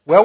Well,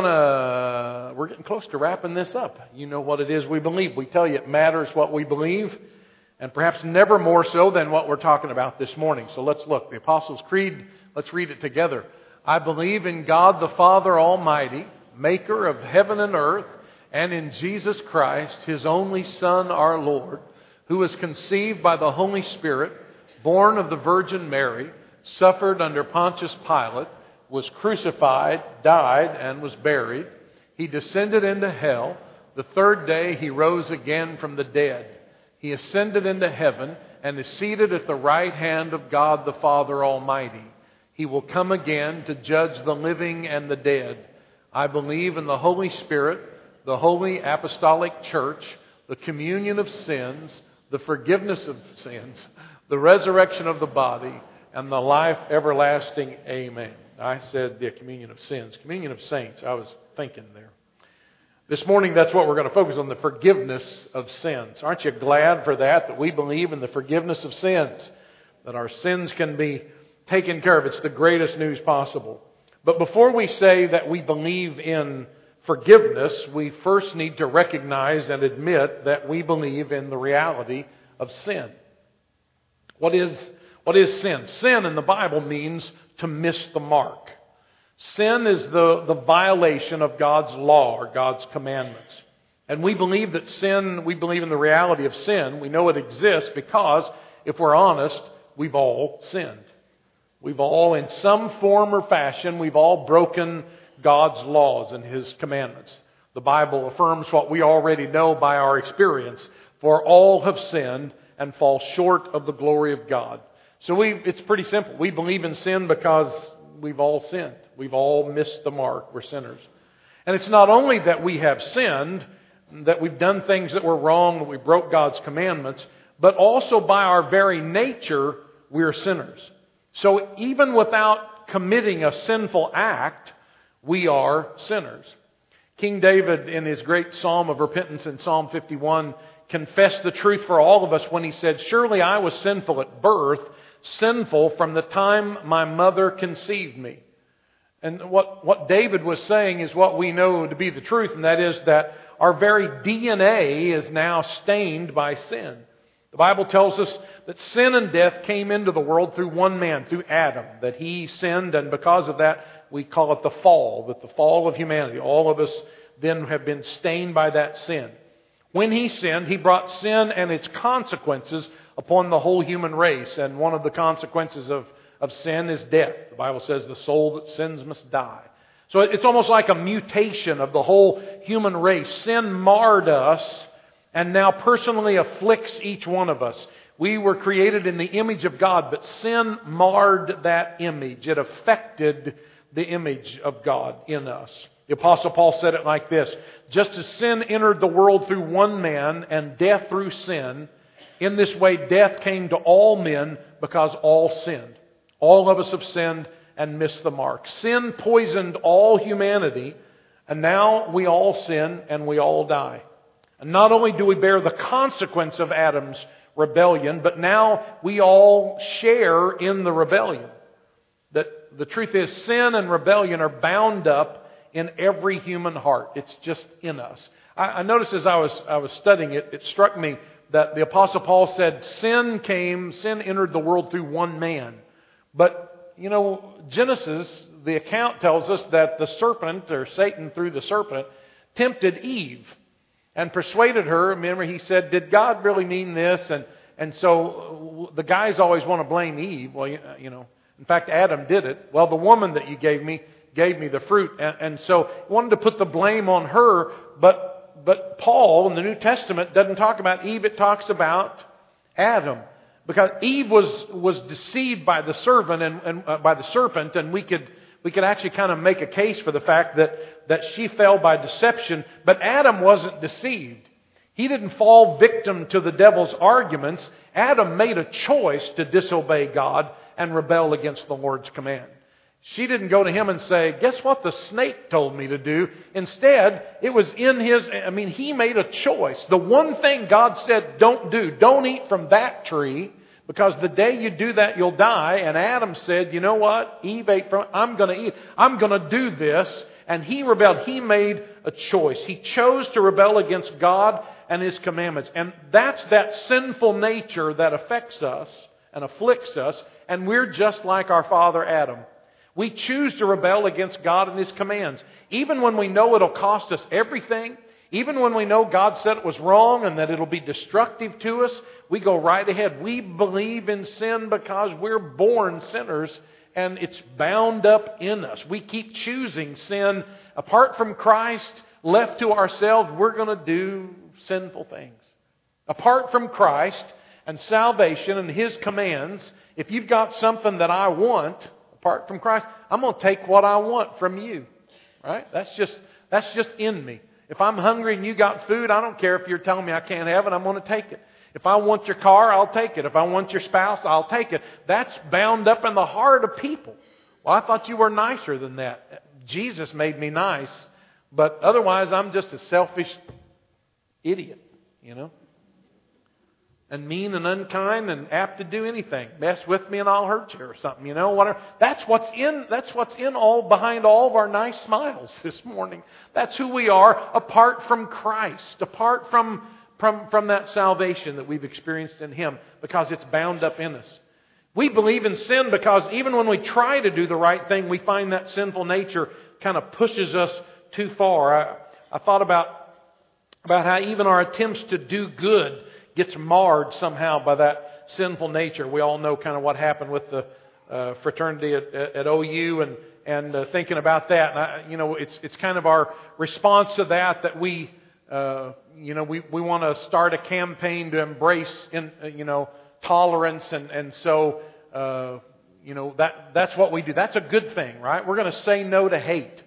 we're getting close to wrapping this up. You know what it is we believe. We tell you it matters what we believe, and perhaps never more so than what we're talking about this morning. So let's look. The Apostles' Creed, let's read it together. I believe in God the Father Almighty, maker of heaven and earth, and in Jesus Christ, His only Son, our Lord, who was conceived by the Holy Spirit, born of the Virgin Mary, suffered under Pontius Pilate, was crucified, died, and was buried. He descended into hell. The third day He rose again from the dead. He ascended into heaven and is seated at the right hand of God the Father Almighty. He will come again to judge the living and the dead. I believe in the Holy Spirit, the holy apostolic church, the communion of sins, the forgiveness of sins, the resurrection of the body, and the life everlasting. Amen. I said the communion of sins. Communion of saints. I was thinking there. This morning, that's what we're going to focus on, the forgiveness of sins. Aren't you glad for that we believe in the forgiveness of sins? That our sins can be taken care of. It's the greatest news possible. But before we say that we believe in forgiveness, we first need to recognize and admit that we believe in the reality of sin. What is sin? Sin in the Bible means to miss the mark. Sin is the violation of God's law or God's commandments. And we believe that sin, we believe in the reality of sin. We know it exists because, if we're honest, we've all sinned. We've all, in some form or fashion, we've all broken God's laws and His commandments. The Bible affirms what we already know by our experience. For all have sinned and fall short of the glory of God. So it's pretty simple. We believe in sin because we've all sinned. We've all missed the mark. We're sinners. And it's not only that we have sinned, that we've done things that were wrong, that we broke God's commandments, but also by our very nature, we're sinners. So even without committing a sinful act, we are sinners. King David, in his great psalm of repentance in Psalm 51, confessed the truth for all of us when he said, "Surely I was sinful at birth, sinful from the time my mother conceived me." And what David was saying is what we know to be the truth, and that is that our very DNA is now stained by sin. The Bible tells us that sin and death came into the world through one man, through Adam, that he sinned, and because of that, we call it the fall of humanity. All of us then have been stained by that sin. When he sinned, he brought sin and its consequences upon the whole human race. And one of the consequences of sin is death. The Bible says the soul that sins must die. So it's almost like a mutation of the whole human race. Sin marred us and now personally afflicts each one of us. We were created in the image of God, but sin marred that image. It affected the image of God in us. The Apostle Paul said it like this: just as sin entered the world through one man and death through sin, in this way death came to all men because all sinned. All of us have sinned and missed the mark. Sin poisoned all humanity, and now we all sin and we all die. And not only do we bear the consequence of Adam's rebellion, but now we all share in the rebellion. That the truth is, sin and rebellion are bound up in every human heart. It's just in us. I noticed as I was studying it, it struck me that the Apostle Paul said sin entered the world through one man. But, Genesis, the account tells us that the serpent, or Satan through the serpent, tempted Eve and persuaded her. Remember, he said, did God really mean this? And so the guys always want to blame Eve. Well, in fact, Adam did it. Well, the woman that you gave me the fruit. And so wanted to put the blame on her. But Paul in the New Testament doesn't talk about Eve. It talks about Adam. Because Eve was deceived by the serpent, and we could actually kind of make a case for the fact that she fell by deception. But Adam wasn't deceived. He didn't fall victim to the devil's arguments. Adam made a choice to disobey God and rebel against the Lord's command. She didn't go to him and say, guess what the snake told me to do? Instead, it was he made a choice. The one thing God said, don't do, don't eat from that tree, because the day you do that, you'll die. And Adam said, you know what? Eve ate from it. I'm going to eat. I'm going to do this. And he rebelled. He made a choice. He chose to rebel against God and His commandments. And that's that sinful nature that affects us and afflicts us. And we're just like our father Adam. We choose to rebel against God and His commands. Even when we know it'll cost us everything, even when we know God said it was wrong and that it'll be destructive to us, we go right ahead. We believe in sin because we're born sinners and it's bound up in us. We keep choosing sin. Apart from Christ, left to ourselves, we're going to do sinful things. Apart from Christ and salvation and His commands, if you've got something that I want, apart from Christ, I'm going to take what I want from you. Right? That's just in me. If I'm hungry and you got food, I don't care if you're telling me I can't have it, I'm going to take it. If I want your car, I'll take it. If I want your spouse, I'll take it. That's bound up in the heart of people. Well, I thought you were nicer than that. Jesus made me nice, but otherwise I'm just a selfish idiot, and mean and unkind and apt to do anything. Mess with me and I'll hurt you or something, whatever. That's what's in all behind all of our nice smiles this morning. That's who we are apart from Christ, apart from that salvation that we've experienced in Him, because it's bound up in us. We believe in sin because even when we try to do the right thing, we find that sinful nature kind of pushes us too far. I thought about how even our attempts to do good gets marred somehow by that sinful nature. We all know kind of what happened with the fraternity at OU and thinking about that. And it's kind of our response to that we want to start a campaign to embrace tolerance and so that's what we do. That's a good thing, right? We're going to say no to hate.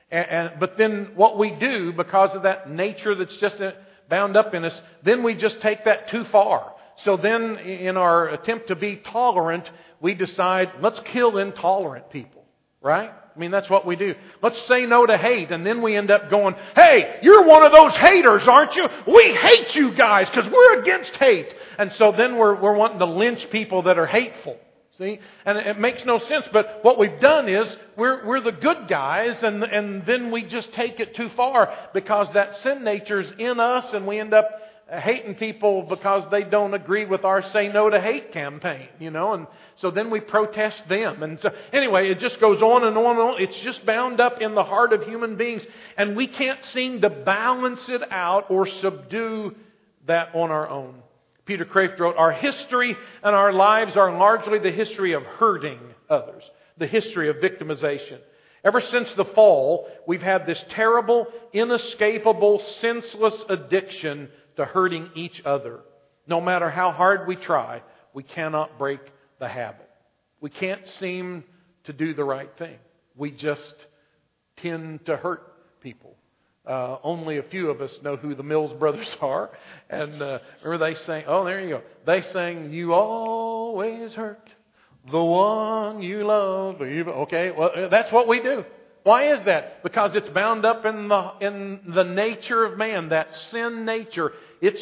But then what we do, because of that nature that's just bound up in us, then we just take that too far. So then in our attempt to be tolerant, we decide, let's kill intolerant people. Right? I mean, that's what we do. Let's say no to hate. And then we end up going, hey, you're one of those haters, aren't you? We hate you guys because we're against hate. And so then we're wanting to lynch people that are hateful. See? And it makes no sense. But what we've done is we're the good guys, and then we just take it too far because that sin nature's in us, and we end up hating people because they don't agree with our Say No to Hate campaign, and so then we protest them. And so anyway, it just goes on and on and on. It's just bound up in the heart of human beings, and we can't seem to balance it out or subdue that on our own. Peter Kraft wrote, our history and our lives are largely the history of hurting others, the history of victimization. Ever since the fall, we've had this terrible, inescapable, senseless addiction to hurting each other. No matter how hard we try, we cannot break the habit. We can't seem to do the right thing. We just tend to hurt people. Only a few of us know who the Mills Brothers are. And remember they sang, oh, there you go. They sang, you always hurt the one you love. Okay, well, that's what we do. Why is that? Because it's bound up in the nature of man, that sin nature. It's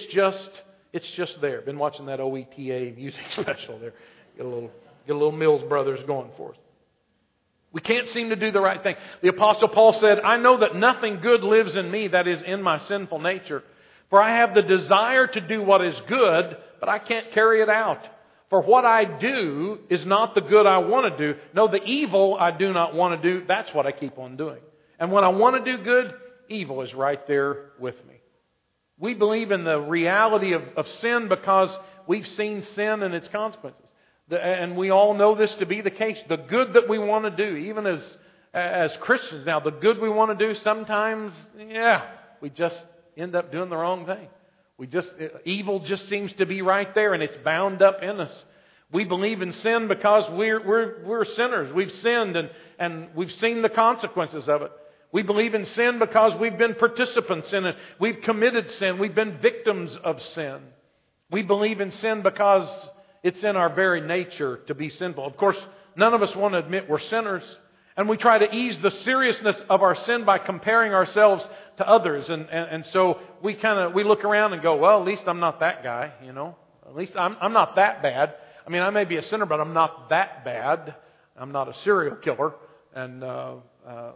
just there. Been watching that OETA music special there. Get a little Mills Brothers going for us. We can't seem to do the right thing. The Apostle Paul said, I know that nothing good lives in me, that is in my sinful nature. For I have the desire to do what is good, but I can't carry it out. For what I do is not the good I want to do. No, the evil I do not want to do, that's what I keep on doing. And when I want to do good, evil is right there with me. We believe in the reality of sin because we've seen sin and its consequences. And we all know this to be the case. The good that we want to do, even as Christians now, the good we want to do, sometimes, we just end up doing the wrong thing. Evil just seems to be right there, and it's bound up in us. We believe in sin because we're sinners. We've sinned and we've seen the consequences of it. We believe in sin because we've been participants in it. We've committed sin. We've been victims of sin. We believe in sin because it's in our very nature to be sinful. Of course, none of us want to admit we're sinners. And we try to ease the seriousness of our sin by comparing ourselves to others. And so we look around and go, well, at least I'm not that guy, At least I'm not that bad. I mean, I may be a sinner, but I'm not that bad. I'm not a serial killer. And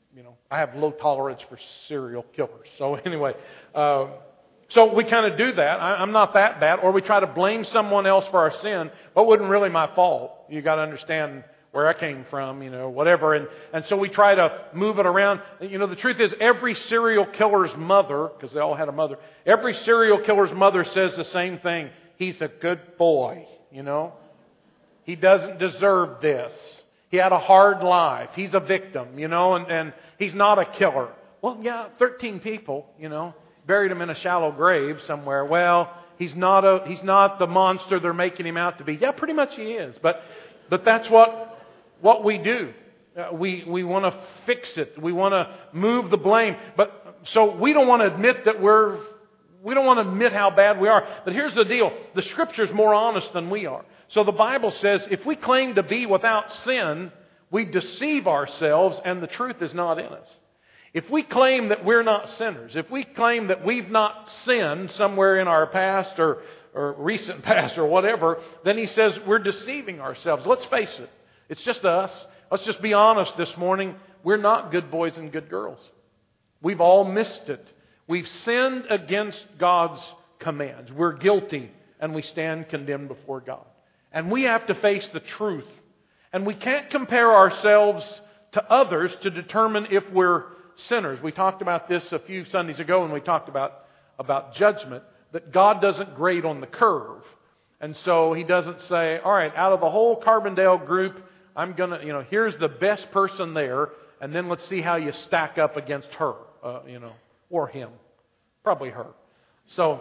I have low tolerance for serial killers. So anyway, so we kind of do that. I'm not that bad. Or we try to blame someone else for our sin, but it wasn't really my fault. You got to understand where I came from, whatever. And so we try to move it around. The truth is every serial killer's mother, because they all had a mother, every serial killer's mother says the same thing. He's a good boy, He doesn't deserve this. He had a hard life. He's a victim, and he's not a killer. Well, yeah, 13 people, buried him in a shallow grave somewhere. Well, he's not the monster they're making him out to be. Yeah, pretty much he is. But that's what we do. We want to fix it. We want to move the blame. But so we don't want to admit that we don't want to admit how bad we are. But here's the deal. The Scripture's more honest than we are. So the Bible says if we claim to be without sin, we deceive ourselves and the truth is not in us. If we claim that we're not sinners, if we claim that we've not sinned somewhere in our past or recent past or whatever, then he says we're deceiving ourselves. Let's face it. It's just us. Let's just be honest this morning. We're not good boys and good girls. We've all missed it. We've sinned against God's commands. We're guilty and we stand condemned before God. And we have to face the truth. And we can't compare ourselves to others to determine if we're sinners. We talked about this a few Sundays ago when we talked about judgment, that God doesn't grade on the curve. And so He doesn't say, all right, out of the whole Carbondale group, I'm going to, here's the best person there, and then let's see how you stack up against her, or him. Probably her. So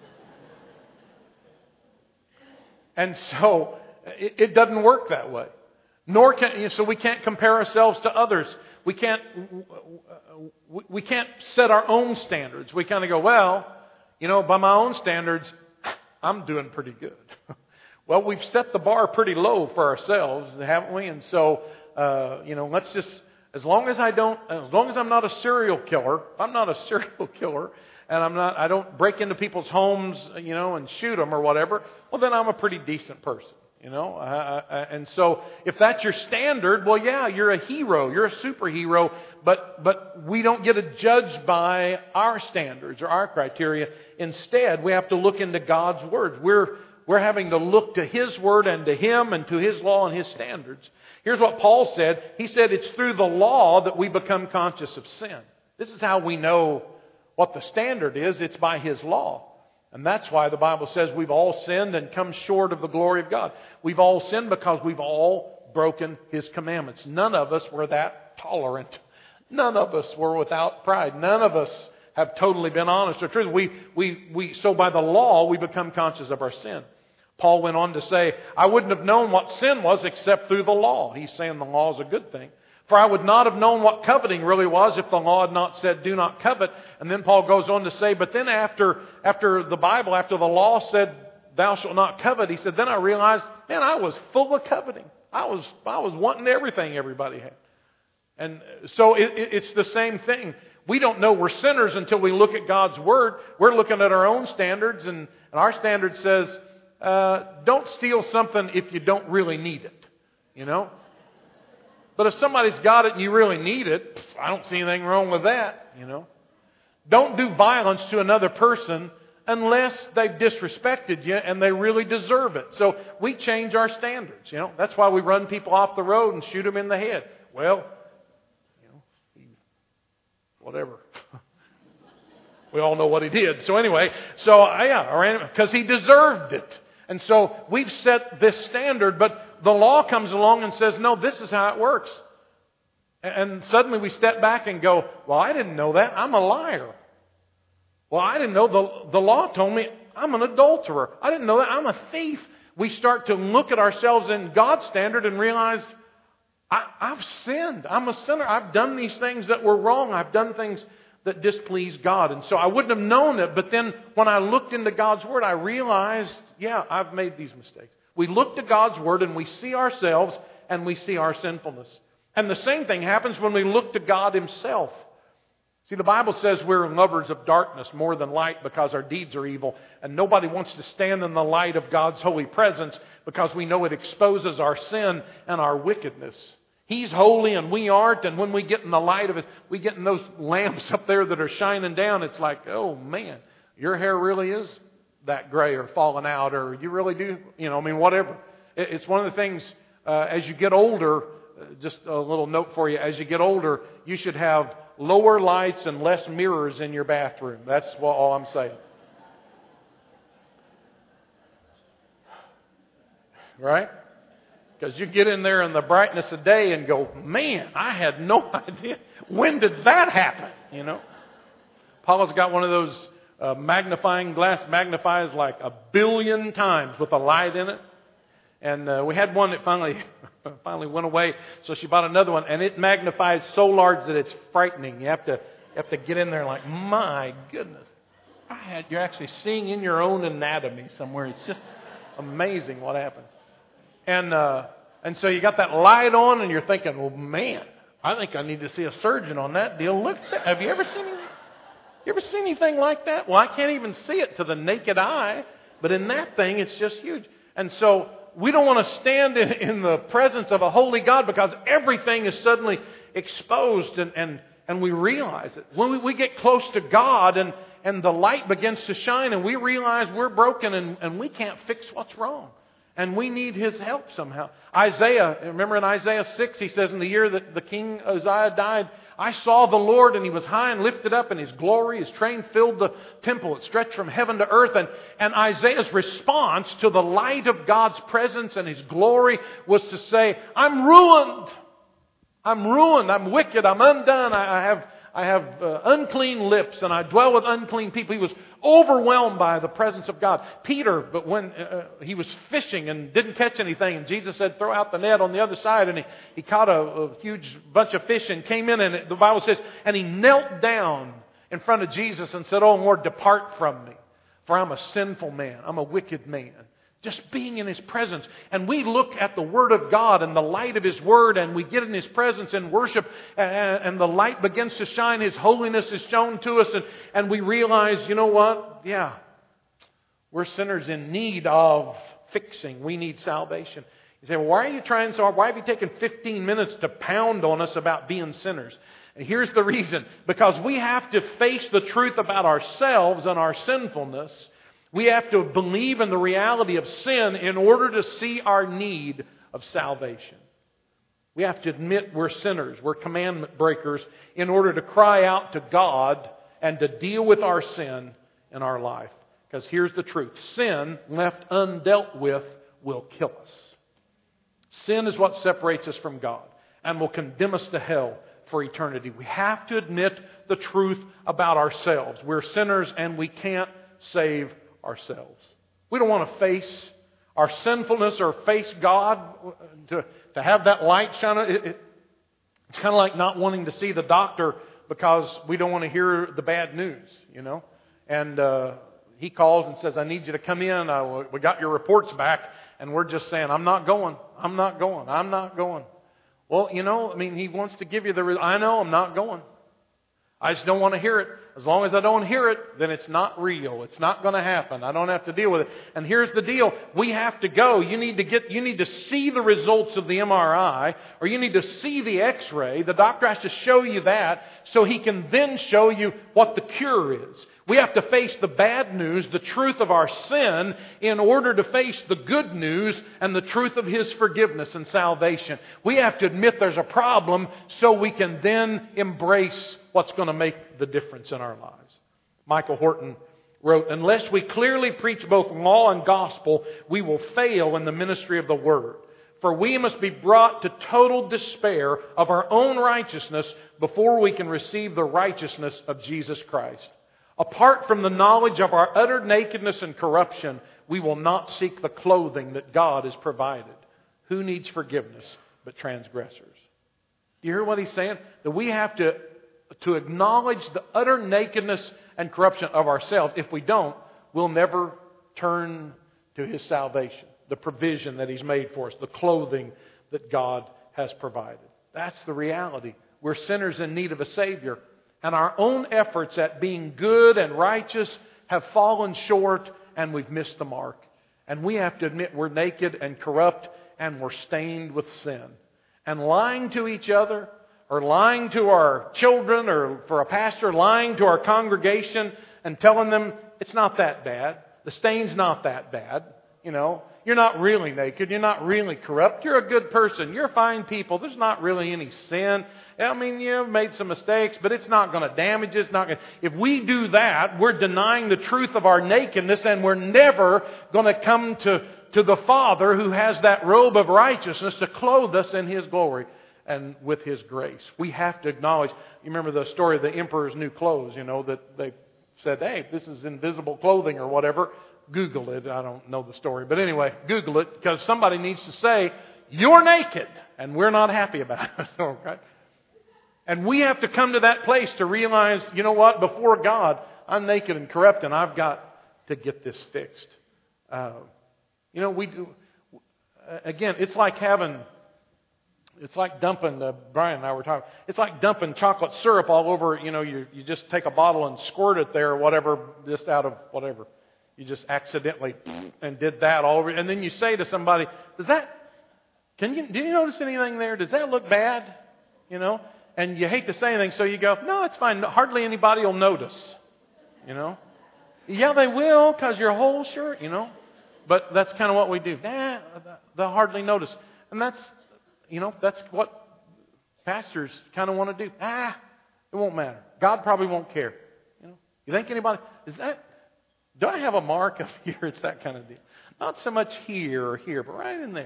it doesn't work that way. So we can't compare ourselves to others. We can't set our own standards. We kind of go, well, by my own standards, I'm doing pretty good. Well, we've set the bar pretty low for ourselves, haven't we? And so, let's just, as long as I'm not a serial killer, if I'm not a serial killer, and I don't break into people's homes, and shoot them or whatever, well, then I'm a pretty decent person. And so if that's your standard, well, yeah, you're a hero, you're a superhero, but we don't get to judge by our standards or our criteria. Instead, we have to look into God's words. We're having to look to His Word and to Him and to His law and His standards. Here's what Paul said. He said it's through the law that we become conscious of sin. This is how we know what the standard is. It's by His law. And that's why the Bible says we've all sinned and come short of the glory of God. We've all sinned because we've all broken His commandments. None of us were that tolerant. None of us were without pride. None of us have totally been honest or true. So by the law, we become conscious of our sin. Paul went on to say, I wouldn't have known what sin was except through the law. He's saying the law is a good thing. For I would not have known what coveting really was if the law had not said, do not covet. And then Paul goes on to say, but then after the Bible, after the law said, thou shalt not covet, he said, then I realized, man, I was full of coveting. I was wanting everything everybody had. And so it's the same thing. We don't know we're sinners until we look at God's Word. We're looking at our own standards, and our standard says, don't steal something if you don't really need it, But if somebody's got it and you really need it, I don't see anything wrong with that, Don't do violence to another person unless they've disrespected you and they really deserve it. So we change our standards, That's why we run people off the road and shoot them in the head. Well, whatever. We all know what he did. So anyway, because he deserved it. And so we've set this standard, but the law comes along and says, no, this is how it works. And suddenly we step back and go, well, I didn't know that. I'm a liar. Well, I didn't know the law told me I'm an adulterer. I didn't know that. I'm a thief. We start to look at ourselves in God's standard and realize, I've sinned. I'm a sinner. I've done these things that were wrong. I've done things that displease God. And so I wouldn't have known it. But then when I looked into God's Word, I realized, yeah, I've made these mistakes. We look to God's Word and we see ourselves and we see our sinfulness. And the same thing happens when we look to God Himself. See, the Bible says we're lovers of darkness more than light because our deeds are evil. And nobody wants to stand in the light of God's holy presence because we know it exposes our sin and our wickedness. He's holy and we aren't, and when we get in the light of it, we get in those lamps up there that are shining down, it's like, oh man, your hair really is that gray or falling out, or you really do, whatever. It's one of the things, as you get older, just a little note for you, as you get older, you should have lower lights and less mirrors in your bathroom. That's all I'm saying. Right? Because you get in there in the brightness of day and go, man, I had no idea. When did that happen? Paula's got one of those magnifying glass, magnifies like 1 billion times with a light in it. And we had one that finally went away, so she bought another one, and it magnifies so large that it's frightening. You have to get in there like, my goodness, you're actually seeing in your own anatomy somewhere. It's just amazing what happens. And so you got that light on, and you're thinking, well, man, I think I need to see a surgeon on that deal. Look at that. Have you ever seen anything? You ever seen anything like that? Well, I can't even see it to the naked eye, but in that thing, it's just huge. And so we don't want to stand in the presence of a holy God because everything is suddenly exposed and we realize it. When we get close to God and the light begins to shine and we realize we're broken and we can't fix what's wrong. And we need His help somehow. Remember in Isaiah 6, he says, in the year that the king Uzziah died, I saw the Lord and He was high and lifted up, and His glory, His train filled the temple. It stretched from heaven to earth. And Isaiah's response to the light of God's presence and His glory was to say, I'm ruined. I'm ruined. I'm wicked. I'm undone. I have unclean lips, and I dwell with unclean people. He was overwhelmed by the presence of God. Peter, but when he was fishing and didn't catch anything, and Jesus said, throw out the net on the other side, and he caught a huge bunch of fish and came in, and the Bible says, and he knelt down in front of Jesus and said, oh Lord, depart from me, for I'm a sinful man. I'm a wicked man. Just being in His presence. And we look at the Word of God and the light of His Word, and we get in His presence and worship, and the light begins to shine. His holiness is shown to us, and we realize, you know what? Yeah, we're sinners in need of fixing. We need salvation. You say, well, why are you trying so hard? Why have you taken 15 minutes to pound on us about being sinners? And here's the reason. Because we have to face the truth about ourselves and our sinfulness. We have to believe in the reality of sin in order to see our need of salvation. We have to admit we're sinners, we're commandment breakers, in order to cry out to God and to deal with our sin in our life. Because here's the truth. Sin, left undealt with, will kill us. Sin is what separates us from God and will condemn us to hell for eternity. We have to admit the truth about ourselves. We're sinners and we can't save ourselves. We don't want to face our sinfulness or face God to have that light shine. It's kind of like not wanting to see the doctor because we don't want to hear the bad news, And he calls and says, I need you to come in. We got your reports back. And we're just saying, I'm not going. I'm not going. I'm not going. Well, he wants to give you I know I'm not going. I just don't want to hear it. As long as I don't hear it, then it's not real. It's not going to happen. I don't have to deal with it. And here's the deal. We have to go. You need to see the results of the MRI, or you need to see the X-ray. The doctor has to show you that so he can then show you what the cure is. We have to face the bad news, the truth of our sin, in order to face the good news and the truth of His forgiveness and salvation. We have to admit there's a problem so we can then embrace what's going to make the difference in our lives. Michael Horton wrote, unless we clearly preach both law and gospel, we will fail in the ministry of the Word. For we must be brought to total despair of our own righteousness before we can receive the righteousness of Jesus Christ. Apart from the knowledge of our utter nakedness and corruption, we will not seek the clothing that God has provided. Who needs forgiveness but transgressors? Do you hear what he's saying? That we have to acknowledge the utter nakedness and corruption of ourselves. If we don't, we'll never turn to His salvation, the provision that He's made for us, the clothing that God has provided. That's the reality. We're sinners in need of a Savior. And our own efforts at being good and righteous have fallen short, and we've missed the mark. And we have to admit we're naked and corrupt and we're stained with sin. and lying to each other, or lying to our children, or for a pastor, lying to our congregation and telling them it's not that bad. The stain's not that bad. You're not really naked. You're not really corrupt. You're a good person. You're fine people. There's not really any sin. I mean, you've made some mistakes, but it's not going to damage us. If we do that, we're denying the truth of our nakedness, and we're never going to come to the Father who has that robe of righteousness to clothe us in His glory and with His grace. We have to acknowledge. You remember the story of the emperor's new clothes, that they said, hey, this is invisible clothing or whatever. Google it. I don't know the story. But anyway, Google it, because somebody needs to say, you're naked. And we're not happy about it. Okay? And we have to come to that place to realize, you know what? Before God, I'm naked and corrupt, and I've got to get this fixed. We do. Again, it's like dumping, Brian and I were talking, it's like dumping chocolate syrup all over, you just take a bottle and squirt it there or whatever, just out of whatever. You just accidentally and did that all over. And then you say to somebody, do you notice anything there? Does that look bad? And you hate to say anything, so you go, no, it's fine. Hardly anybody will notice. Yeah, they will, because your whole shirt, But that's kind of what we do. They'll hardly notice. And that's what pastors kind of want to do. It won't matter. God probably won't care. You think anybody, do I have a mark up here? It's that kind of deal. Not so much here or here, but right in there.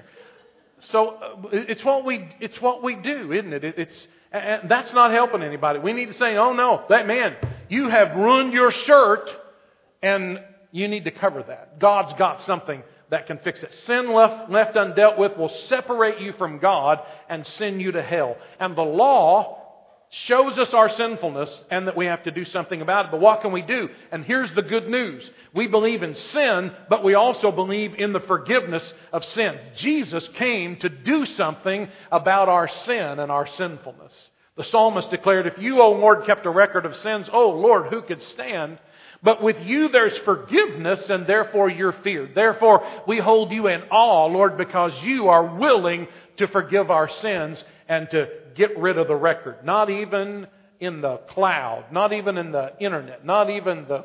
So it's what we do, isn't it? And that's not helping anybody. We need to say, oh no, that man, you have ruined your shirt, and you need to cover that. God's got something that can fix it. Sin left undealt with will separate you from God and send you to hell. And the law shows us our sinfulness and that we have to do something about it. But what can we do? And here's the good news. We believe in sin, but we also believe in the forgiveness of sin. Jesus came to do something about our sin and our sinfulness. The psalmist declared, if you, O Lord, kept a record of sins, O Lord, who could stand? But with you there's forgiveness, and therefore you're feared. Therefore we hold you in awe, Lord, because you are willing to forgive our sins and to get rid of the record. Not even in the cloud, not even in the internet, not even the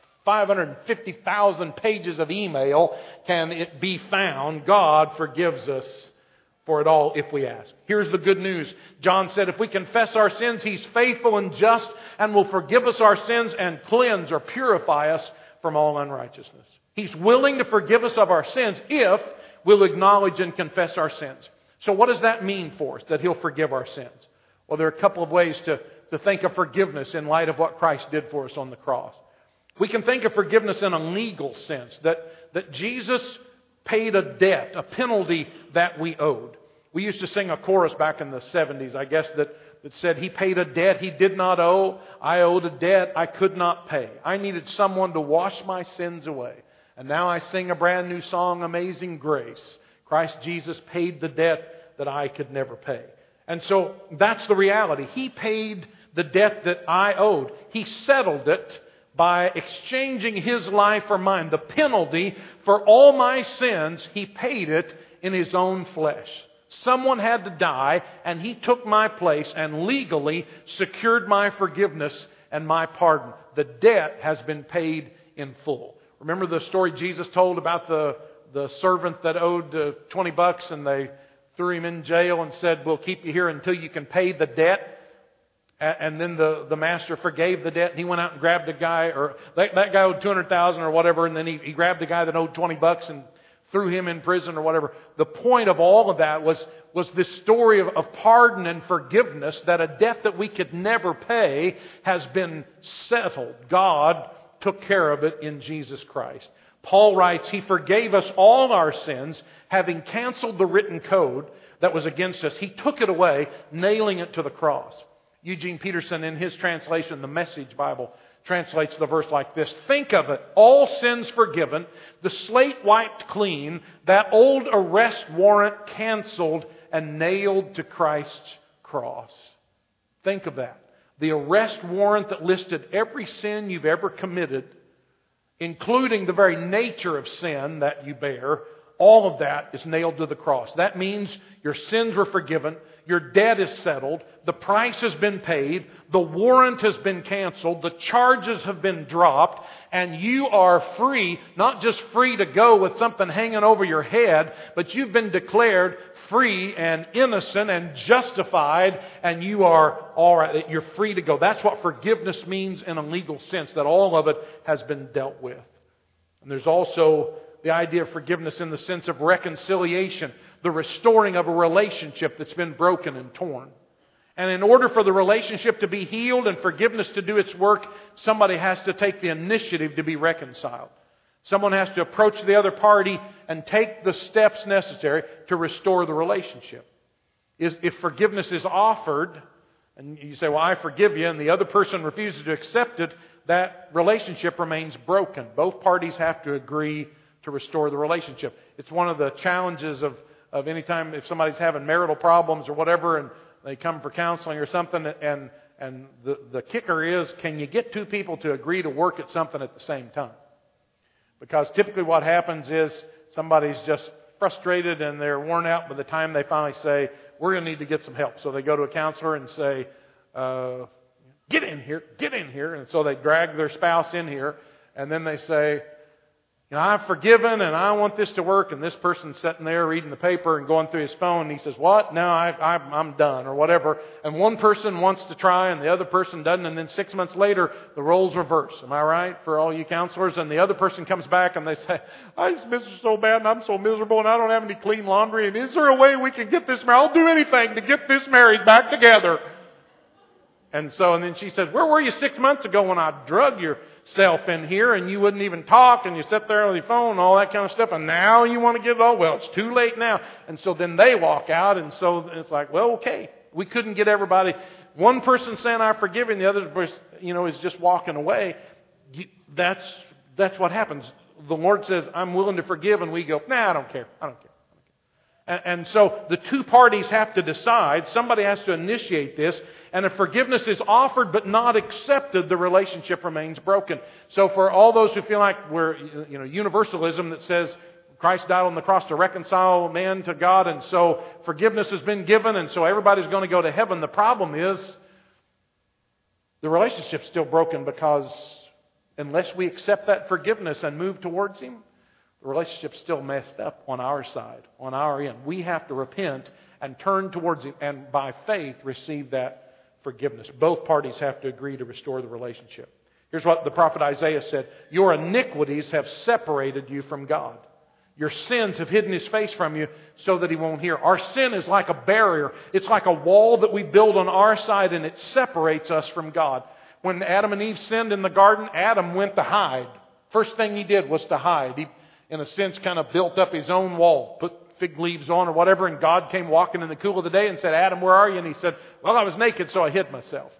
550,000 pages of email can it be found. God forgives us for it all if we ask. Here's the good news. John said if we confess our sins, He's faithful and just and will forgive us our sins and cleanse or purify us from all unrighteousness. He's willing to forgive us of our sins if we'll acknowledge and confess our sins. So what does that mean for us, that He'll forgive our sins? Well, there are a couple of ways to think of forgiveness in light of what Christ did for us on the cross. We can think of forgiveness in a legal sense, that Jesus paid a debt, a penalty that we owed. We used to sing a chorus back in the 70s, I guess, that said, He paid a debt He did not owe. I owed a debt I could not pay. I needed someone to wash my sins away. And now I sing a brand new song, Amazing Grace. Christ Jesus paid the debt that I could never pay. And so that's the reality. He paid the debt that I owed. He settled it by exchanging His life for mine. The penalty for all my sins, He paid it in His own flesh. Someone had to die, and He took my place and legally secured my forgiveness and my pardon. The debt has been paid in full. Remember the story Jesus told about the servant that owed $20 and they threw him in jail and said, we'll keep you here until you can pay the debt. And then the master forgave the debt, and he went out and grabbed a guy, or that guy owed $200,000 or whatever, and then he grabbed the guy that owed $20 and threw him in prison or whatever. The point of all of that was this story of pardon and forgiveness, that a debt that we could never pay has been settled. God took care of it in Jesus Christ. Paul writes, He forgave us all our sins, having canceled the written code that was against us. He took it away, nailing it to the cross. Eugene Peterson, in his translation, the Message Bible, translates the verse like this. Think of it, all sins forgiven, the slate wiped clean, that old arrest warrant canceled and nailed to Christ's cross. Think of that. The arrest warrant that listed every sin you've ever committed, including the very nature of sin that you bear, all of that is nailed to the cross. That means your sins were forgiven, Your debt is settled. The price has been paid. The warrant has been canceled. The charges have been dropped. And you are free, not just free to go with something hanging over your head, but you've been declared free and innocent and justified, and you are all right. You're free to go. That's what forgiveness means in a legal sense, that all of it has been dealt with. And there's also the idea of forgiveness in the sense of reconciliation, the restoring of a relationship that's been broken and torn. And in order for the relationship to be healed and forgiveness to do its work, somebody has to take the initiative to be reconciled. Someone has to approach the other party and take the steps necessary to restore the relationship. If forgiveness is offered, and you say, well, I forgive you, and the other person refuses to accept it, that relationship remains broken. Both parties have to agree to restore the relationship. It's one of the challenges of any time if somebody's having marital problems or whatever, and they come for counseling or something, and the kicker is, can you get two people to agree to work at something at the same time? Because typically what happens is somebody's just frustrated and they're worn out by the time they finally say, we're going to need to get some help. So they go to a counselor and say, get in here. And so they drag their spouse in here, and then they say, I've forgiven and I want this to work. And this person's sitting there reading the paper and going through his phone. And he says, what? No, I'm done or whatever. And one person wants to try and the other person doesn't. And then 6 months later, the roles reverse. Am I right for all you counselors? And the other person comes back and they say, I just miss her so bad and I'm so miserable and I don't have any clean laundry. And is there a way we can get this married? I'll do anything to get this married back together. And then she says, where were you 6 months ago when I drug yourself in here and you wouldn't even talk and you sat there on your phone and all that kind of stuff, and now you want to get it all? Well, it's too late now. And so then they walk out, and so it's like, well, okay. We couldn't get everybody. One person saying, I forgive you, and the other person, is just walking away. That's what happens. The Lord says, I'm willing to forgive, and we go, nah, I don't care. And so the two parties have to decide. Somebody has to initiate this. And if forgiveness is offered but not accepted, the relationship remains broken. So for all those who feel like we're, universalism that says Christ died on the cross to reconcile man to God, and so forgiveness has been given, and so everybody's going to go to heaven. The problem is the relationship's still broken, because unless we accept that forgiveness and move towards Him, the relationship's still messed up on our side, on our end. We have to repent and turn towards Him and by faith receive that forgiveness. Both parties have to agree to restore the relationship. Here's what the prophet Isaiah said. Your iniquities have separated you from God. Your sins have hidden His face from you so that He won't hear. Our sin is like a barrier. It's like a wall that we build on our side, and it separates us from God. When Adam and Eve sinned in the garden, Adam went to hide. First thing he did was to hide. He, in a sense, kind of built up his own wall, put fig leaves on or whatever, and God came walking in the cool of the day and said, Adam, where are you? And he said, well, I was naked, so I hid myself.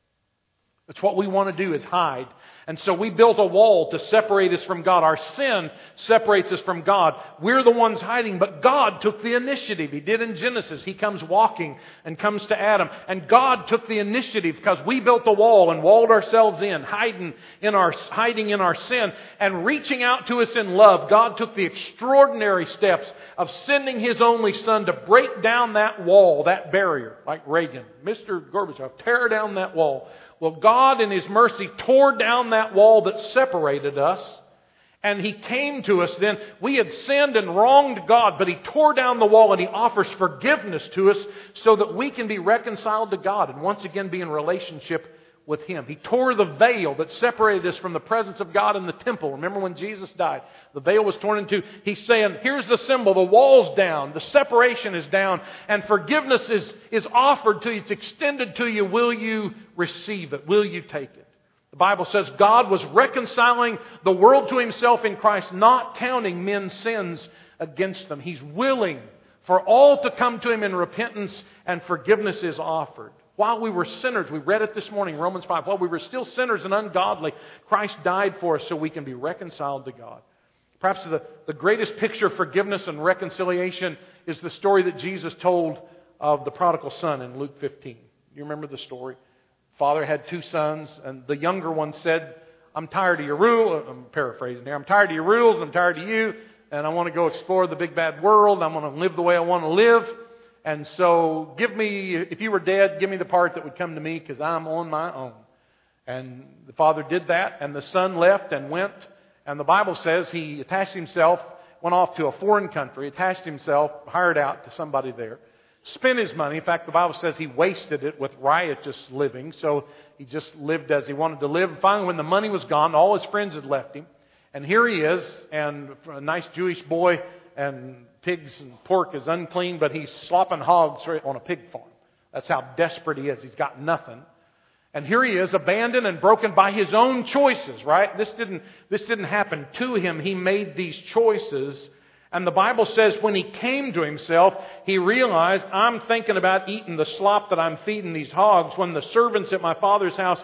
That's what we want to do, is hide. And so we built a wall to separate us from God. Our sin separates us from God. We're the ones hiding, but God took the initiative. He did in Genesis. He comes walking and comes to Adam. And God took the initiative because we built the wall and walled ourselves in, hiding in our sin, and reaching out to us in love. God took the extraordinary steps of sending His only Son to break down that wall, that barrier, like Reagan. Mr. Gorbachev, tear down that wall. Well, God in His mercy tore down that wall that separated us, and He came to us then. We had sinned and wronged God, but He tore down the wall and He offers forgiveness to us so that we can be reconciled to God and once again be in relationship with Him. He tore the veil that separated us from the presence of God in the temple. Remember when Jesus died? The veil was torn in two. He's saying, here's the symbol. The wall's down. The separation is down. And forgiveness is offered to you. It's extended to you. Will you receive it? Will you take it? The Bible says God was reconciling the world to Himself in Christ, not counting men's sins against them. He's willing for all to come to Him in repentance, and forgiveness is offered. While we were sinners, we read it this morning, Romans 5, while we were still sinners and ungodly, Christ died for us so we can be reconciled to God. Perhaps the greatest picture of forgiveness and reconciliation is the story that Jesus told of the prodigal son in Luke 15. You remember the story? Father had two sons, and the younger one said, I'm tired of your rule. I'm paraphrasing here. I'm tired of your rules, and I'm tired of you, and I want to go explore the big bad world. I want to live the way I want to live. And so if you were dead, give me the part that would come to me because I'm on my own. And the father did that, and the son left and went. And the Bible says he attached himself, went off to a foreign country, attached himself, hired out to somebody there, spent his money. In fact, the Bible says he wasted it with riotous living. So he just lived as he wanted to live. And finally, when the money was gone, all his friends had left him. And here he is, and a nice Jewish boy, and pigs and pork is unclean, but he's slopping hogs on a pig farm. That's how desperate he is. He's got nothing. And here he is, abandoned and broken by his own choices, right? This didn't happen to him. He made these choices. And the Bible says when he came to himself, he realized, I'm thinking about eating the slop that I'm feeding these hogs when the servants at my father's house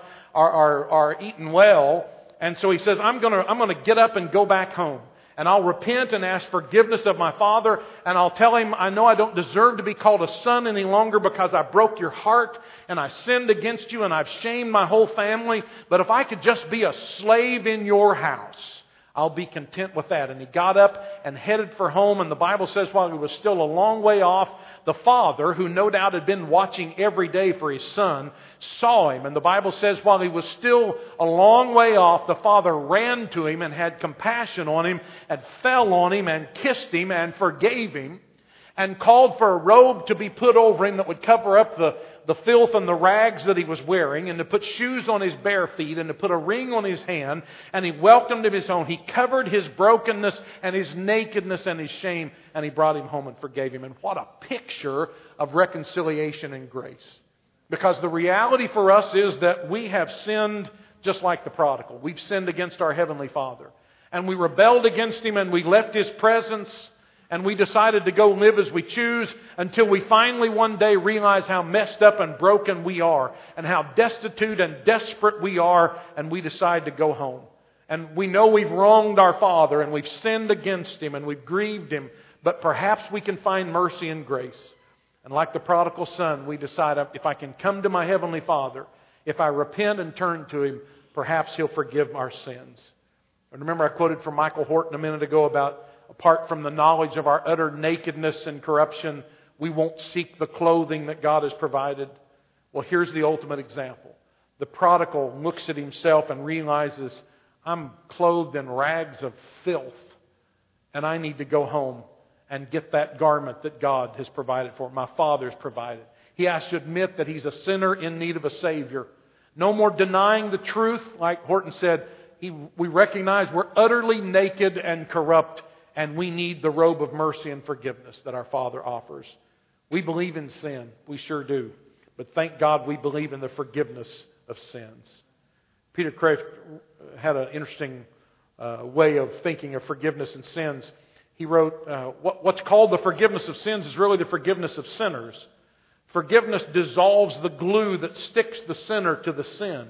are eating well. And so he says, I'm going to get up and go back home. And I'll repent and ask forgiveness of my father. And I'll tell him, I know I don't deserve to be called a son any longer because I broke your heart and I sinned against you and I've shamed my whole family. But if I could just be a slave in your house, I'll be content with that. And he got up and headed for home. And the Bible says while he was still a long way off, the father, who no doubt had been watching every day for his son, saw him. And the Bible says while he was still a long way off, the father ran to him and had compassion on him and fell on him and kissed him and forgave him and called for a robe to be put over him that would cover up the filth and the rags that he was wearing, and to put shoes on his bare feet, and to put a ring on his hand, and he welcomed him his own. He covered his brokenness and his nakedness and his shame, and he brought him home and forgave him. And what a picture of reconciliation and grace. Because the reality for us is that we have sinned just like the prodigal. We've sinned against our Heavenly Father. And we rebelled against Him, and we left His presence, and we decided to go live as we choose until we finally one day realize how messed up and broken we are and how destitute and desperate we are, and we decide to go home. And we know we've wronged our Father and we've sinned against Him and we've grieved Him, but perhaps we can find mercy and grace. And like the prodigal son, we decide if I can come to my Heavenly Father, if I repent and turn to Him, perhaps He'll forgive our sins. And remember I quoted from Michael Horton a minute ago about apart from the knowledge of our utter nakedness and corruption, we won't seek the clothing that God has provided. Well, here's the ultimate example. The prodigal looks at himself and realizes, I'm clothed in rags of filth, and I need to go home and get that garment that God has provided for him. My Father's provided. He has to admit that he's a sinner in need of a Savior. No more denying the truth. Like Horton said, we recognize we're utterly naked and corrupt, and we need the robe of mercy and forgiveness that our Father offers. We believe in sin. We sure do. But thank God we believe in the forgiveness of sins. Peter Kreeft had an interesting way of thinking of forgiveness and sins. He wrote, what's called the forgiveness of sins is really the forgiveness of sinners. Forgiveness dissolves the glue that sticks the sinner to the sin.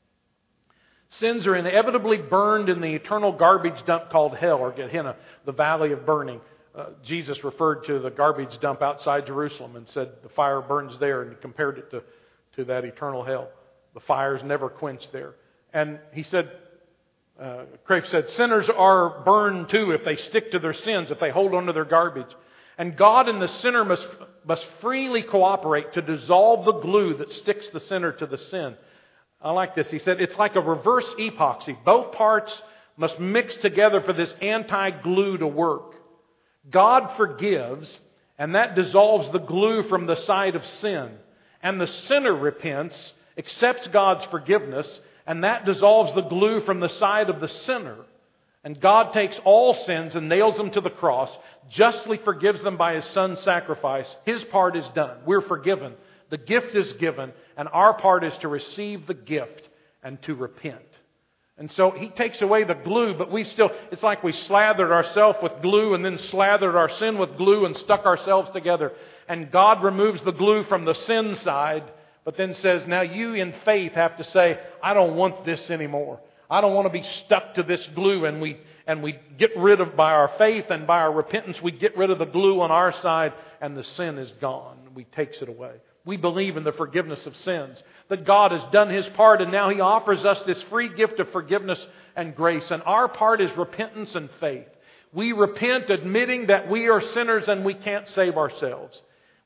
Sins are inevitably burned in the eternal garbage dump called hell, or Gehenna, the valley of burning. Jesus referred to the garbage dump outside Jerusalem and said the fire burns there, and he compared it to that eternal hell. The fire's never quenched there. And he said, Kreeft said, sinners are burned too if they stick to their sins, if they hold on to their garbage. And God and the sinner must freely cooperate to dissolve the glue that sticks the sinner to the sin. I like this. He said, it's like a reverse epoxy. Both parts must mix together for this anti-glue to work. God forgives, and that dissolves the glue from the side of sin. And the sinner repents, accepts God's forgiveness, and that dissolves the glue from the side of the sinner. And God takes all sins and nails them to the cross, justly forgives them by His Son's sacrifice. His part is done. We're forgiven. The gift is given, and our part is to receive the gift and to repent. And so He takes away the glue, but it's like we slathered ourselves with glue and then slathered our sin with glue and stuck ourselves together. And God removes the glue from the sin side, but then says, now you in faith have to say, I don't want this anymore. I don't want to be stuck to this glue. And we get rid of, by our faith and by our repentance, we get rid of the glue on our side, and the sin is gone. He takes it away. We believe in the forgiveness of sins, that God has done His part, and now He offers us this free gift of forgiveness and grace. And our part is repentance and faith. We repent admitting that we are sinners and we can't save ourselves.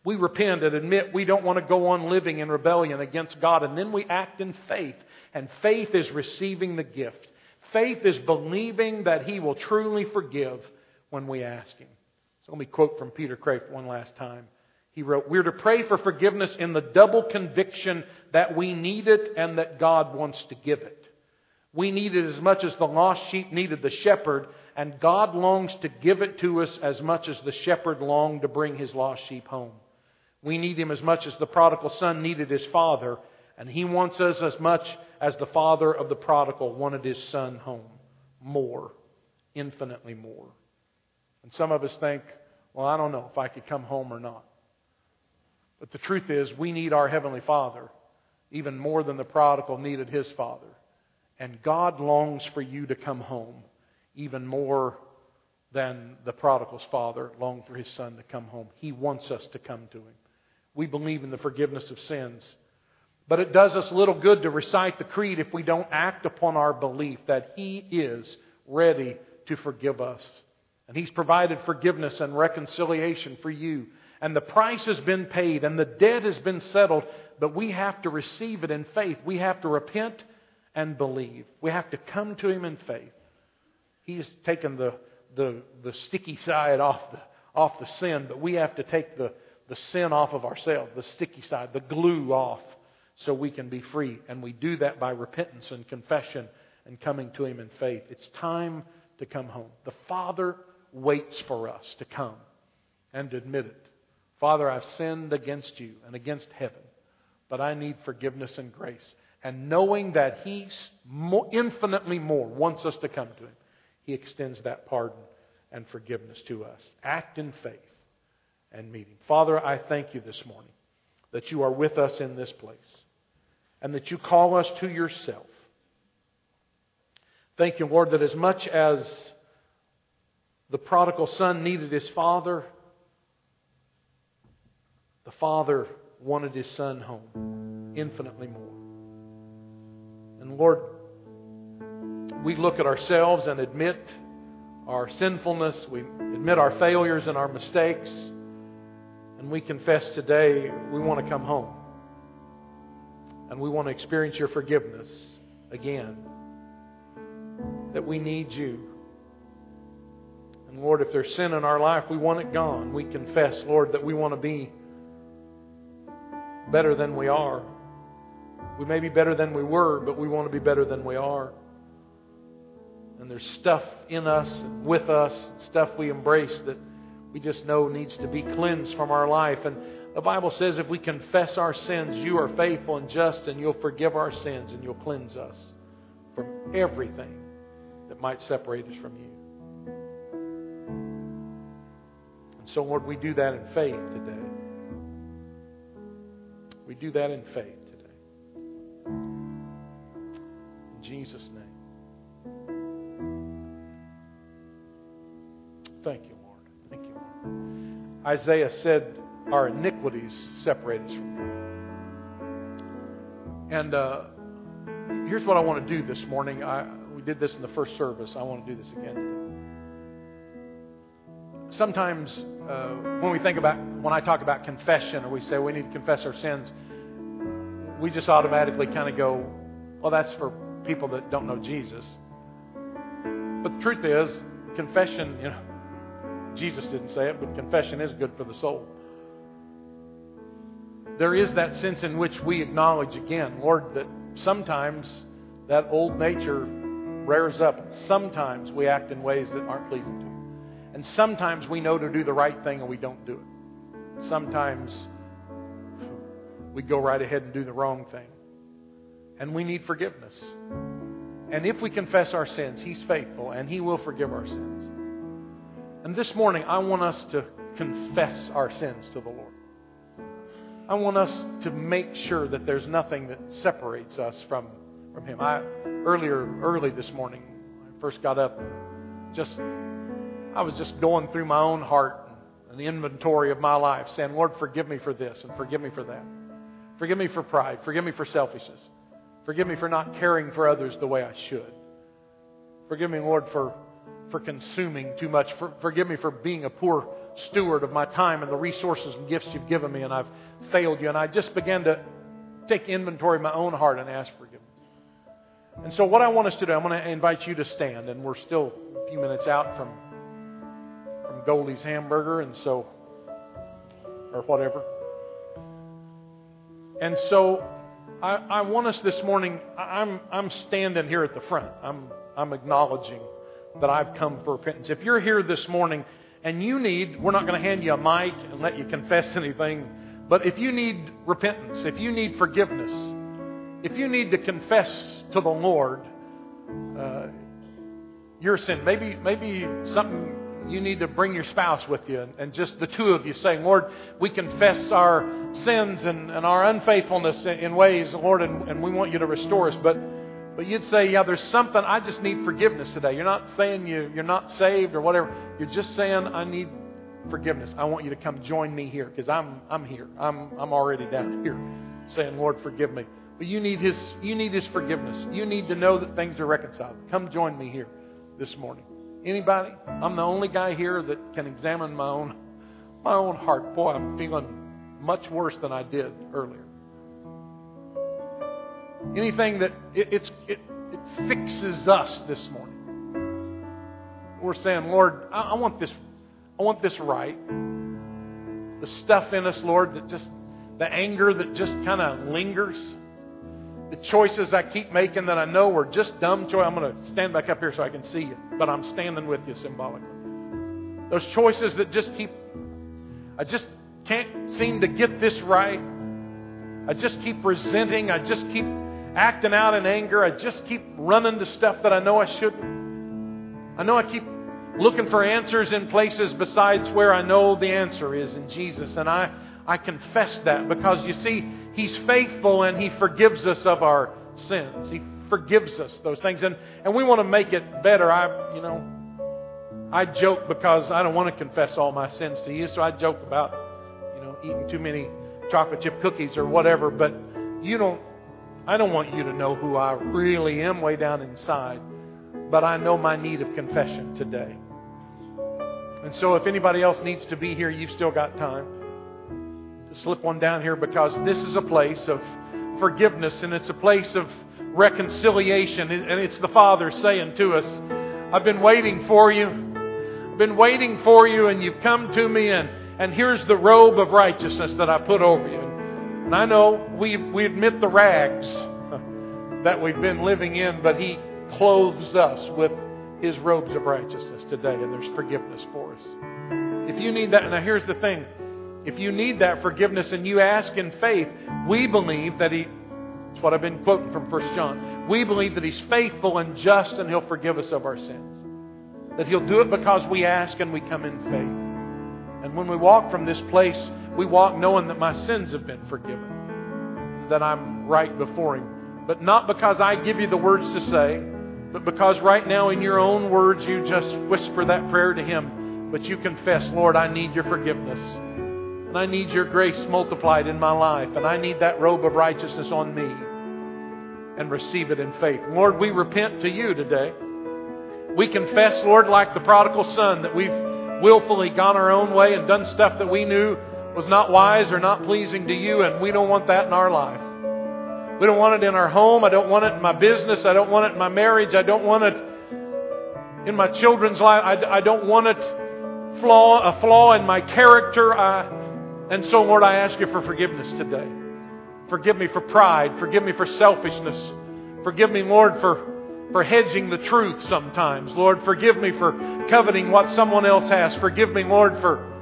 We repent and admit we don't want to go on living in rebellion against God. And then we act in faith. And faith is receiving the gift. Faith is believing that He will truly forgive when we ask Him. So let me quote from Peter Craft one last time. He wrote, "We're to pray for forgiveness in the double conviction that we need it and that God wants to give it. We need it as much as the lost sheep needed the shepherd, and God longs to give it to us as much as the shepherd longed to bring his lost sheep home. We need Him as much as the prodigal son needed his father, and He wants us as much as the father of the prodigal wanted his son home. More. Infinitely more." And some of us think, well, I don't know if I could come home or not. But the truth is, we need our Heavenly Father even more than the prodigal needed his father. And God longs for you to come home even more than the prodigal's father longed for his son to come home. He wants us to come to Him. We believe in the forgiveness of sins. But it does us little good to recite the creed if we don't act upon our belief that He is ready to forgive us. And He's provided forgiveness and reconciliation for you. And the price has been paid and the debt has been settled. But we have to receive it in faith. We have to repent and believe. We have to come to Him in faith. He's taken the sticky side off the sin. But we have to take the sin off of ourselves. The sticky side, the glue off. So we can be free. And we do that by repentance and confession and coming to Him in faith. It's time to come home. The Father waits for us to come and to admit it. Father, I've sinned against You and against heaven, but I need forgiveness and grace. And knowing that He infinitely more wants us to come to Him, He extends that pardon and forgiveness to us. Act in faith and meet Him. Father, I thank You this morning that You are with us in this place and that You call us to Yourself. Thank You, Lord, that as much as the prodigal son needed his father, the father wanted his son home infinitely more. And Lord, we look at ourselves and admit our sinfulness. We admit our failures and our mistakes. And we confess today we want to come home. And we want to experience Your forgiveness again. That we need You. And Lord, if there's sin in our life, we want it gone. We confess, Lord, that we want to be better than we are. We may be better than we were, but we want to be better than we are. And there's stuff in us, with us, stuff we embrace that we just know needs to be cleansed from our life. And the Bible says if we confess our sins, You are faithful and just, and You'll forgive our sins and You'll cleanse us from everything that might separate us from You. And so, Lord, we do that in faith today. We do that in faith today. In Jesus' name. Thank You, Lord. Thank You, Lord. Isaiah said, our iniquities separate us from You. And here's what I want to do this morning. We did this in the first service. I want to do this again today. Sometimes when I talk about confession, or we say we need to confess our sins, we just automatically kind of go, well, that's for people that don't know Jesus. But the truth is, confession, Jesus didn't say it, but confession is good for the soul. There is that sense in which we acknowledge again, Lord, that sometimes that old nature rears up. Sometimes we act in ways that aren't pleasing to You. And sometimes we know to do the right thing and we don't do it. Sometimes we go right ahead and do the wrong thing. And we need forgiveness. And if we confess our sins, He's faithful and He will forgive our sins. And this morning, I want us to confess our sins to the Lord. I want us to make sure that there's nothing that separates us from Him. Early this morning, when I first got up, I was just going through my own heart and the inventory of my life, saying, Lord, forgive me for this and forgive me for that. Forgive me for pride. Forgive me for selfishness. Forgive me for not caring for others the way I should. Forgive me, Lord, for consuming too much. Forgive me for being a poor steward of my time and the resources and gifts You've given me, and I've failed You. And I just began to take inventory of my own heart and ask forgiveness. And so what I want us to do, I'm going to invite you to stand, and we're still a few minutes out from Goldie's Hamburger, and so, or whatever. And so I want us this morning, I'm standing here at the front. I'm acknowledging that I've come for repentance. If you're here this morning and you need, we're not going to hand you a mic and let you confess anything, but if you need repentance, if you need forgiveness, if you need to confess to the Lord your sin, maybe something you need to bring your spouse with you, and just the two of you saying, Lord, we confess our sins and our unfaithfulness in ways, Lord, and we want You to restore us. But you'd say, yeah, there's something, I just need forgiveness today. You're not saying you're not saved or whatever. You're just saying, I need forgiveness. I want You to come join me here, because I'm here. I'm already down here saying, Lord, forgive me. But you need His forgiveness. You need to know that things are reconciled. Come join me here this morning. Anybody? I'm the only guy here that can examine my own heart. Boy, I'm feeling much worse than I did earlier. Anything that it fixes us this morning. We're saying, Lord, I want this right. The stuff in us, Lord, that just, the anger that just kind of lingers. The choices I keep making that I know are just dumb choices. I'm going to stand back up here so I can see you, but I'm standing with you symbolically. Those choices that I just can't seem to get this right. I just keep resenting. I just keep acting out in anger. I just keep running to stuff that I know I shouldn't. I know I keep looking for answers in places besides where I know the answer is in Jesus. And I confess that, because you see, He's faithful and He forgives us of our sins. He forgives us those things. And we want to make it better. I joke because I don't want to confess all my sins to You. So I joke about, eating too many chocolate chip cookies or whatever. But I don't want you to know who I really am way down inside. But I know my need of confession today. And so if anybody else needs to be here, you've still got time to slip one down here, because this is a place of forgiveness and it's a place of reconciliation. And it's the Father saying to us, I've been waiting for you. I've been waiting for you, and you've come to me, and here's the robe of righteousness that I put over you. And I know we admit the rags that we've been living in, but He clothes us with His robes of righteousness today, and there's forgiveness for us. If you need that, now here's the thing. If you need that forgiveness and you ask in faith, we believe that it's what I've been quoting from 1 John. We believe that He's faithful and just, and He'll forgive us of our sins. That He'll do it because we ask and we come in faith. And when we walk from this place, we walk knowing that my sins have been forgiven. That I'm right before Him. But not because I give you the words to say, but because right now in your own words you just whisper that prayer to Him. But you confess, Lord, I need Your forgiveness. And I need Your grace multiplied in my life. And I need that robe of righteousness on me. And receive it in faith. Lord, we repent to You today. We confess, Lord, like the prodigal son, that we've willfully gone our own way and done stuff that we knew was not wise or not pleasing to You. And we don't want that in our life. We don't want it in our home. I don't want it in my business. I don't want it in my marriage. I don't want it in my children's life. I don't want it a flaw in my character. And so, Lord, I ask You for forgiveness today. Forgive me for pride. Forgive me for selfishness. Forgive me, Lord, for hedging the truth sometimes. Lord, forgive me for coveting what someone else has. Forgive me, Lord,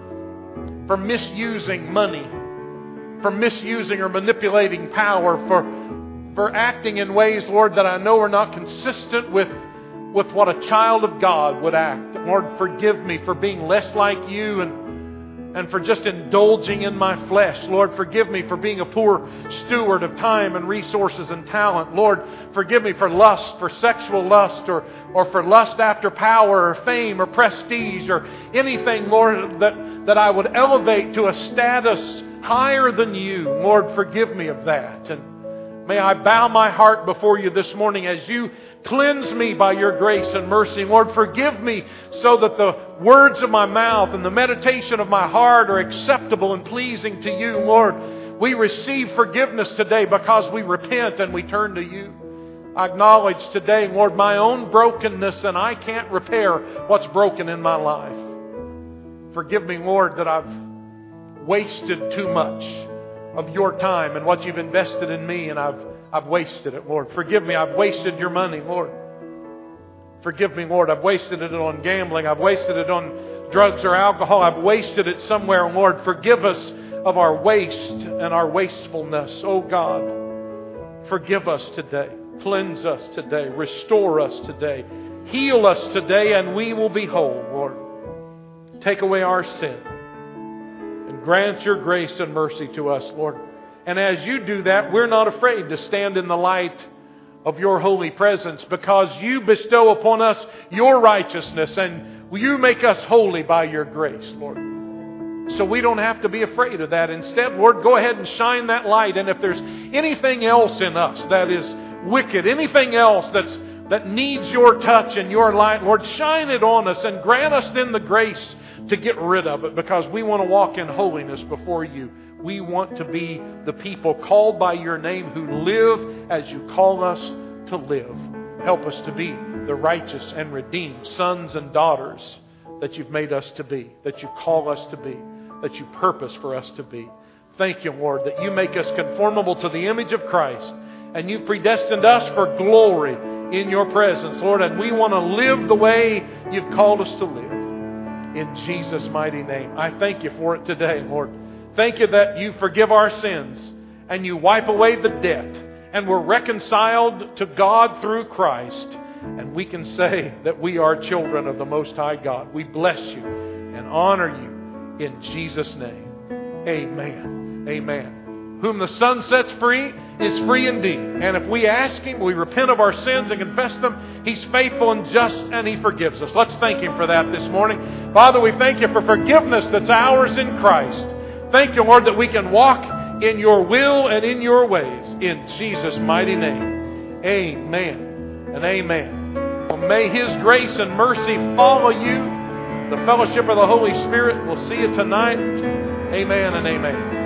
for misusing money. For misusing or manipulating power. For acting in ways, Lord, that I know are not consistent with what a child of God would act. Lord, forgive me for being less like You and for just indulging in my flesh. Lord, forgive me for being a poor steward of time and resources and talent. Lord, forgive me for lust, for sexual lust, or for lust after power or fame or prestige or anything, Lord, that I would elevate to a status higher than You. Lord, forgive me of that. And May I bow my heart before you this morning as you cleanse me by your grace and mercy. Lord, forgive me so that the words of my mouth and the meditation of my heart are acceptable and pleasing to you. Lord, we receive forgiveness today because we repent and we turn to you. I acknowledge today, Lord, my own brokenness, and I can't repair what's broken in my life. Forgive me, Lord, that I've wasted too much of your time and what you've invested in me, and I've wasted it, Lord. Forgive me, I've wasted your money, Lord. Forgive me, Lord, I've wasted it on gambling. I've wasted it on drugs or alcohol. I've wasted it somewhere, Lord. Forgive us of our waste and our wastefulness. Oh God, forgive us today. Cleanse us today. Restore us today. Heal us today, and we will be whole, Lord. Take away our sin and grant your grace and mercy to us, Lord. And as you do that, we're not afraid to stand in the light of your holy presence, because you bestow upon us your righteousness and you make us holy by your grace, Lord. So we don't have to be afraid of that. Instead, Lord, go ahead and shine that light. And if there's anything else in us that is wicked, anything else that needs your touch and your light, Lord, shine it on us and grant us then the grace to get rid of it, because we want to walk in holiness before you. We want to be the people called by your name who live as you call us to live. Help us to be the righteous and redeemed sons and daughters that you've made us to be, that you call us to be, that you purpose for us to be. Thank you, Lord, that you make us conformable to the image of Christ, and you've predestined us for glory in your presence, Lord, and we want to live the way you've called us to live. In Jesus' mighty name, I thank you for it today, Lord. Thank you that you forgive our sins and you wipe away the debt, and we're reconciled to God through Christ, and we can say that we are children of the Most High God. We bless you and honor you in Jesus' name. Amen. Amen. Whom the Son sets free is free indeed. And if we ask Him, we repent of our sins and confess them, He's faithful and just, and He forgives us. Let's thank Him for that this morning. Father, we thank you for forgiveness that's ours in Christ. Thank you, Lord, that we can walk in your will and in your ways. In Jesus' mighty name. Amen and amen. Well, may His grace and mercy follow you. The fellowship of the Holy Spirit. We'll see you tonight. Amen and amen.